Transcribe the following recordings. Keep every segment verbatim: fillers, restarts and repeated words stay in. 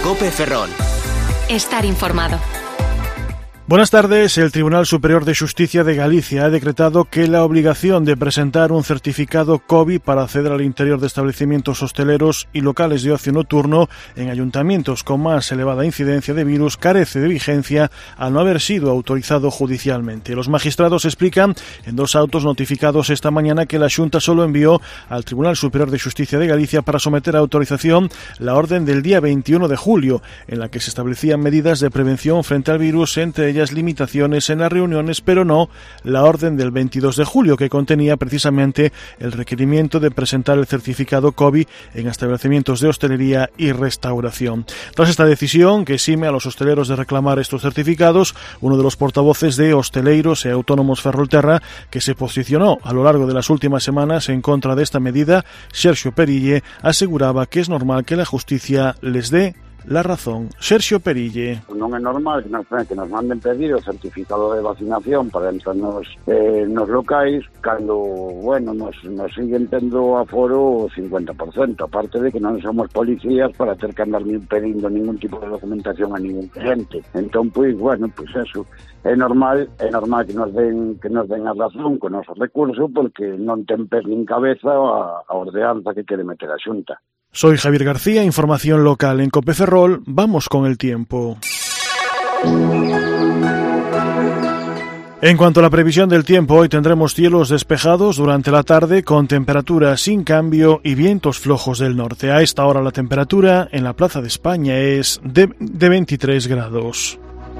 COPE Ferrol. Estar informado. Buenas tardes. El Tribunal Superior de Xusticia de Galicia ha decretado que la obligación de presentar un certificado COVID para acceder al interior de establecimientos hosteleros y locales de ocio nocturno en ayuntamientos con más elevada incidencia de virus carece de vigencia al no haber sido autorizado judicialmente. Los magistrados explican en dos autos notificados esta mañana que la Xunta solo envió al Tribunal Superior de Xusticia de Galicia para someter a autorización la orden del día veintiuno de julio, en la que se establecían medidas de prevención frente al virus, entre ellas limitaciones en las reuniones, pero no la orden del veintidós de julio, que contenía precisamente el requerimiento de presentar el certificado COVID en establecimientos de hostelería y restauración. Tras esta decisión, que exime a los hosteleros de reclamar estos certificados, uno de los portavoces de Hosteleiros e Autónomos Ferrolterra, que se posicionó a lo largo de las últimas semanas en contra de esta medida, Sergio Perille, aseguraba que es normal que la justicia les dé la razón. Sergio Perille. Non é normal que nos, que nos manden pedir o certificado de vacinación para entrar nos, eh, nos locais cando, bueno, nos, nos siguen tendo aforo o cincuenta por ciento, aparte de que non somos policías para ter que andar pedindo ningún tipo de documentación a ningún cliente. Entón, pois, bueno, pois eso, é normal, é normal que nos den que nos den a razón con o noso recurso, porque non ten pés nin cabeza a, a ordenanza que quere meter a Xunta. Soy Javier García, información local en COPE Ferrol. Vamos con el tiempo. En cuanto a la previsión del tiempo, hoy tendremos cielos despejados durante la tarde con temperaturas sin cambio y vientos flojos del norte. A esta hora la temperatura en la Plaza de España es de, de veintitrés grados.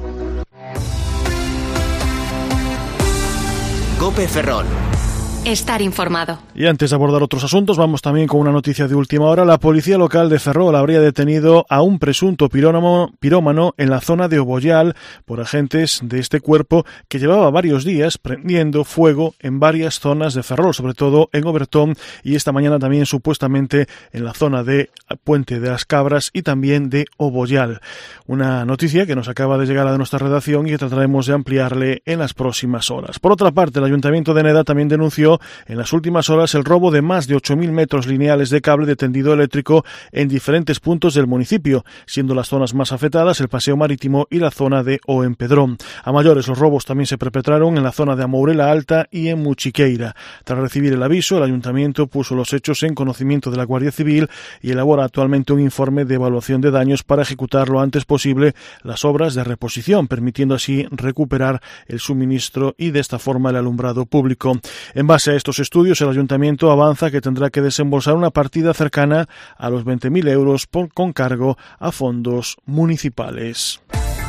COPE Ferrol. Estar informado. Y antes de abordar otros asuntos, vamos también con una noticia de última hora. La policía local de Ferrol habría detenido a un presunto pirómano, pirómano en la zona de Obollal por agentes de este cuerpo que llevaba varios días prendiendo fuego en varias zonas de Ferrol, sobre todo en Obertón y esta mañana también supuestamente en la zona de Puente de las Cabras y también de Obollal. Una noticia que nos acaba de llegar a nuestra redacción y que trataremos de ampliarle en las próximas horas. Por otra parte, el Ayuntamiento de Neda también denunció en las últimas horas el robo de más de ocho mil metros lineales de cable de tendido eléctrico en diferentes puntos del municipio, siendo las zonas más afectadas el Paseo Marítimo y la zona de Oempedrón. A mayores, los robos también se perpetraron en la zona de Amourela Alta y en Muchiqueira. Tras recibir el aviso, el Ayuntamiento puso los hechos en conocimiento de la Guardia Civil y elabora actualmente un informe de evaluación de daños para ejecutar lo antes posible las obras de reposición, permitiendo así recuperar el suministro y de esta forma el alumbrado público. En base a estos estudios, el Ayuntamiento avanza que tendrá que desembolsar una partida cercana a los veinte mil euros por, con cargo a fondos municipales.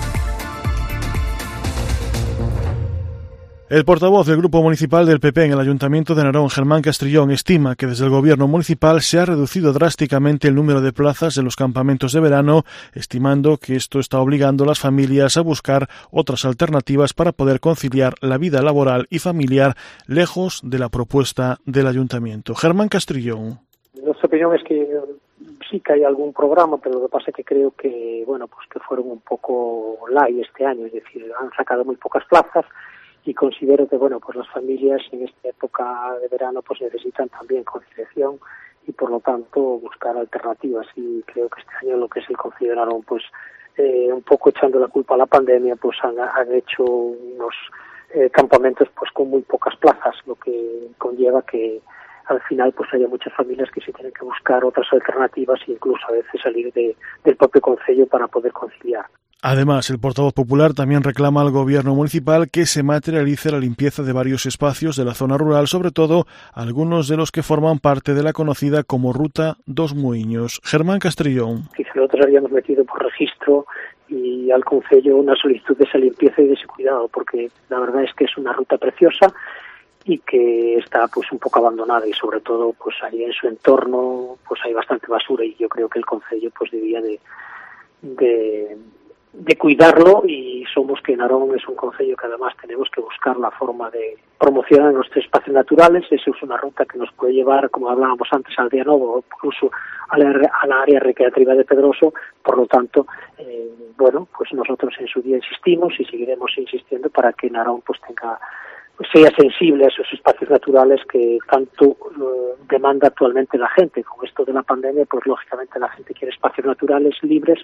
El portavoz del Grupo Municipal del P P en el Ayuntamiento de Narón, Germán Castrillón, estima que desde el Gobierno municipal se ha reducido drásticamente el número de plazas en los campamentos de verano, estimando que esto está obligando a las familias a buscar otras alternativas para poder conciliar la vida laboral y familiar lejos de la propuesta del Ayuntamiento. Germán Castrillón. Nuestra opinión es que sí que hay algún programa, pero lo que pasa es que creo que, bueno, pues que fueron un poco light este año, es decir, han sacado muy pocas plazas. Y considero que, bueno, pues las familias en esta época de verano pues necesitan también conciliación y por lo tanto buscar alternativas, y creo que este año lo que es el Concello de Narón, pues eh, un poco echando la culpa a la pandemia, pues han, han hecho unos eh, campamentos pues con muy pocas plazas, lo que conlleva que al final pues haya muchas familias que se tienen que buscar otras alternativas e incluso a veces salir de, del propio concello para poder conciliar. Además, el portavoz popular también reclama al Gobierno municipal que se materialice la limpieza de varios espacios de la zona rural, sobre todo algunos de los que forman parte de la conocida como Ruta dos Muiños. Germán Castrillón. Sí, nosotros habíamos metido por registro y al concello una solicitud de esa limpieza y de ese cuidado, porque la verdad es que es una ruta preciosa y que está pues un poco abandonada, y sobre todo pues ahí en su entorno pues hay bastante basura, y yo creo que el concello pues debía de de de cuidarlo, y somos que Narón es un concello que además tenemos que buscar la forma de promocionar nuestros espacios naturales. Esa es una ruta que nos puede llevar, como hablábamos antes, al Día Novo, incluso a la, a la área recreativa de Pedroso. Por lo tanto, eh, bueno, pues nosotros en su día insistimos y seguiremos insistiendo para que Narón pues tenga pues sea sensible a esos espacios naturales que tanto uh, demanda actualmente la gente. Con esto de la pandemia, pues lógicamente la gente quiere espacios naturales libres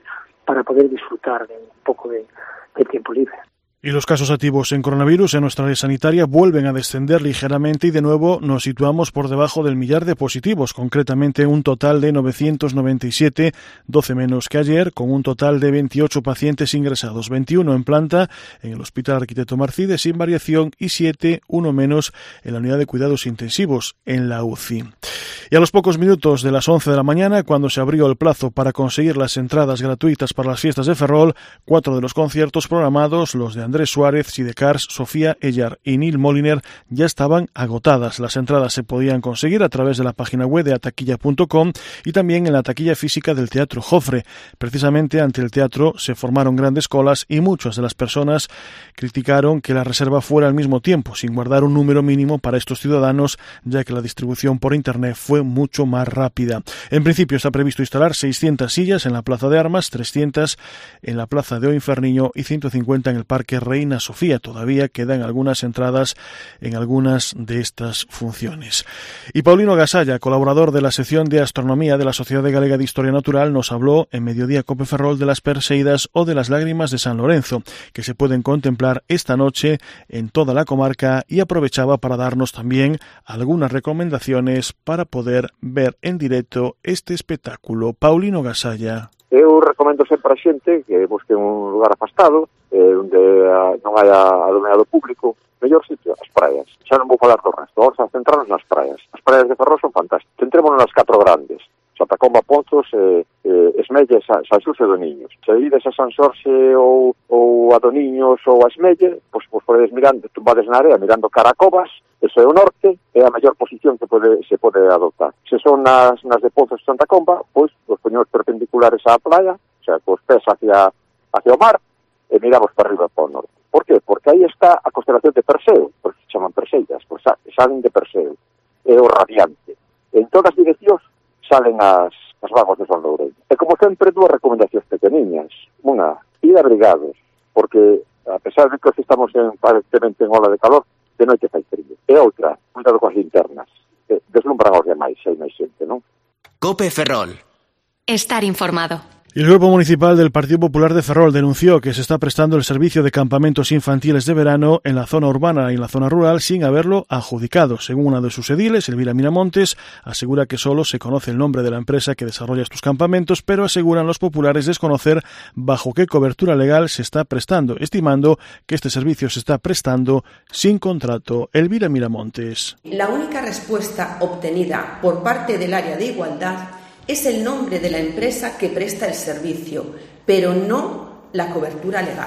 para poder disfrutar de un poco de, de tiempo libre. Y los casos activos en coronavirus en nuestra red sanitaria vuelven a descender ligeramente y de nuevo nos situamos por debajo del millar de positivos, concretamente un total de novecientos noventa y siete, doce menos que ayer, con un total de veintiocho pacientes ingresados, veintiuno en planta en el Hospital Arquitecto Marcide sin variación y siete, uno menos en la unidad de cuidados intensivos en la U C I. Y a los pocos minutos de las once de la mañana, cuando se abrió el plazo para conseguir las entradas gratuitas para las fiestas de Ferrol, cuatro de los conciertos programados, los de Andrés Suárez, Sidecars, Sofía Ellar y Neil Moliner, ya estaban agotadas. Las entradas se podían conseguir a través de la página web de ataquilla punto com y también en la taquilla física del Teatro Jofre. Precisamente ante el teatro se formaron grandes colas y muchas de las personas criticaron que la reserva fuera al mismo tiempo, sin guardar un número mínimo para estos ciudadanos, ya que la distribución por internet fue mucho más rápida. En principio está previsto instalar seiscientas sillas en la Plaza de Armas, trescientas en la Plaza de Oinferniño y ciento cincuenta en el Parque Reina Sofía. Todavía quedan algunas entradas en algunas de estas funciones. Y Paulino Gasalla, colaborador de la sección de Astronomía de la Sociedad Galega de Historia Natural, nos habló en Mediodía Cope Ferrol de las Perseidas o de las Lágrimas de San Lorenzo, que se pueden contemplar esta noche en toda la comarca, y aprovechaba para darnos también algunas recomendaciones para poder ver en directo este espectáculo. Paulino Gasalla. Eu recomendo sempre a xente que busque un lugar afastado, eh, onde a, non haya alumeado público. Mellor sitio, as praias. Xa non vou falar do resto, vamos a centrarnos nas praias. As praias de Ferrol son fantásticas. Centrémonos nas catro grandes. Santacomba, Ponzos, eh, eh, Esmelle, San, San Xurxo e Doniños. Se ides a San Xorxe ou, ou a Doniños ou a Esmelle, pois, pois podedes mirando, tumbades na area, mirando cara a Covas, eso é o norte, é a mellor posición que pode, se pode adoptar. Se son nas, nas de Ponzos e Santa Comba, pois os poñemos perpendiculares á playa, o sea, cos pés hacia, hacia o mar, e miramos para arriba para o norte. Por qué? Porque aí está a constelación de Perseo, por se chaman Perseidas, pois salen de Perseo, é o radiante. En todas as direccións salen as, as vagos de Son Loureiro. E como sempre, dúas recomendacións pequeniñas. Unha, ir abrigados, porque a pesar de que hoxe estamos en, aparentemente en ola de calor, de noite fai frío. E outra, cuidado coas linternas. Eh, deslumbran aos demais, hai máis xente, non? Cope Ferrol. Estar informado. Y el Grupo Municipal del Partido Popular de Ferrol denunció que se está prestando el servicio de campamentos infantiles de verano en la zona urbana y en la zona rural sin haberlo adjudicado. Según una de sus ediles, Elvira Miramontes, asegura que solo se conoce el nombre de la empresa que desarrolla estos campamentos, pero aseguran los populares desconocer bajo qué cobertura legal se está prestando, estimando que este servicio se está prestando sin contrato. Elvira Miramontes. La única respuesta obtenida por parte del área de igualdad es el nombre de la empresa que presta el servicio, pero no la cobertura legal.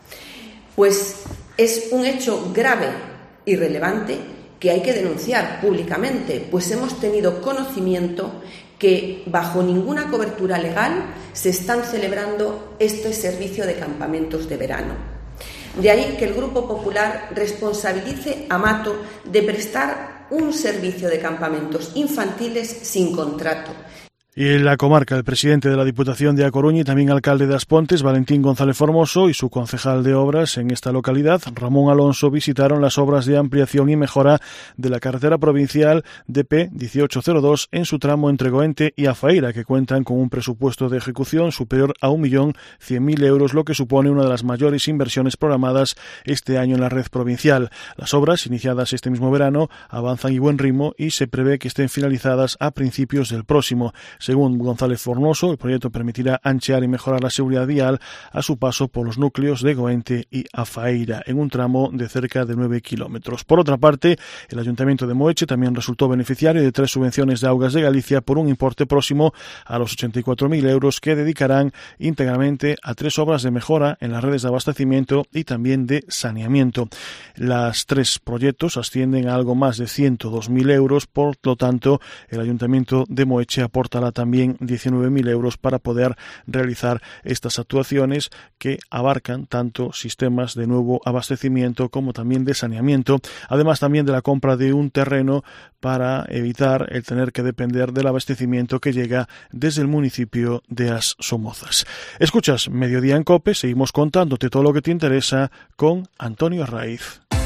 Pues es un hecho grave y relevante que hay que denunciar públicamente, pues hemos tenido conocimiento que bajo ninguna cobertura legal se están celebrando este servicio de campamentos de verano. De ahí que el Grupo Popular responsabilice a Mato de prestar un servicio de campamentos infantiles sin contrato. Y en la comarca, el presidente de la Diputación de A Coruña y también alcalde de As Pontes, Valentín González Formoso, y su concejal de obras en esta localidad, Ramón Alonso, visitaron las obras de ampliación y mejora de la carretera provincial D P dieciocho cero dos en su tramo entre Goente y Afaira, que cuentan con un presupuesto de ejecución superior a un millón cien mil euros, lo que supone una de las mayores inversiones programadas este año en la red provincial. Las obras, iniciadas este mismo verano, avanzan y buen ritmo y se prevé que estén finalizadas a principios del próximo. Según González Formoso, el proyecto permitirá anchear y mejorar la seguridad vial a su paso por los núcleos de Goente y Afaira, en un tramo de cerca de nueve kilómetros. Por otra parte, el Ayuntamiento de Moeche también resultó beneficiario de tres subvenciones de Augas de Galicia por un importe próximo a los ochenta y cuatro mil euros que dedicarán íntegramente a tres obras de mejora en las redes de abastecimiento y también de saneamiento. Las tres proyectos ascienden a algo más de ciento dos mil euros, por lo tanto, el Ayuntamiento de Moeche aportará también diecinueve mil euros para poder realizar estas actuaciones que abarcan tanto sistemas de nuevo abastecimiento como también de saneamiento, además también de la compra de un terreno para evitar el tener que depender del abastecimiento que llega desde el municipio de As Somozas. Escuchas Mediodía en COPE, seguimos contándote todo lo que te interesa con Antonio Arraiz.